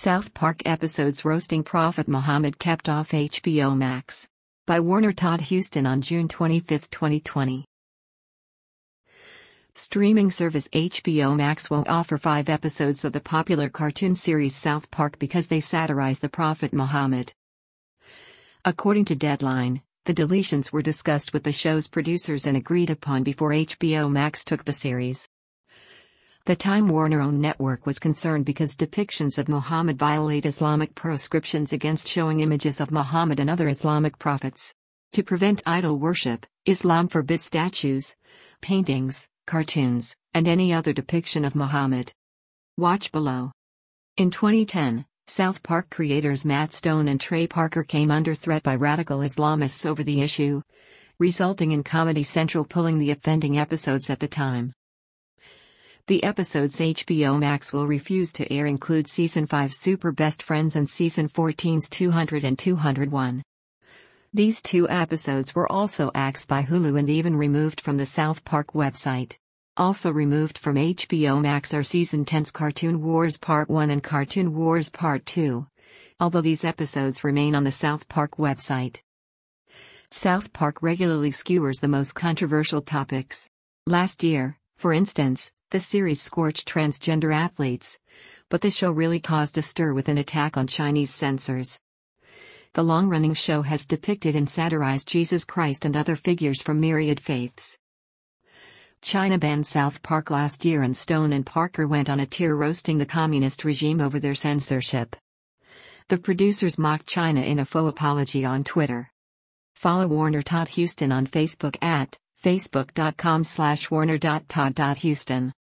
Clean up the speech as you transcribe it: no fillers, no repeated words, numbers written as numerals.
South Park episodes roasting Prophet Muhammad kept off HBO Max. By Warner Todd Huston on June 25, 2020. Streaming service HBO Max won't offer 5 episodes of the popular cartoon series South Park because they satirize the Prophet Muhammad. According to Deadline, the deletions were discussed with the show's producers and agreed upon before HBO Max took the series. The Time Warner-owned network was concerned because depictions of Muhammad violate Islamic proscriptions against showing images of Muhammad and other Islamic prophets. To prevent idol worship, Islam forbids statues, paintings, cartoons, and any other depiction of Muhammad. Watch below. In 2010, South Park creators Matt Stone and Trey Parker came under threat by radical Islamists over the issue, resulting in Comedy Central pulling the offending episodes at the time. The episodes HBO Max will refuse to air include Season 5's Super Best Friends and Season 14's 200 and 201. These 2 episodes were also axed by Hulu and even removed from the South Park website. Also removed from HBO Max are Season 10's Cartoon Wars Part 1 and Cartoon Wars Part 2, although these episodes remain on the South Park website. South Park regularly skewers the most controversial topics. Last year, for instance, the series scorched transgender athletes, but the show really caused a stir with an attack on Chinese censors. The long-running show has depicted and satirized Jesus Christ and other figures from myriad faiths. China banned South Park last year and Stone and Parker went on a tear roasting the communist regime over their censorship. The producers mocked China in a faux apology on Twitter. Follow Warner Todd Huston on Facebook at facebook.com/warner.todd.huston.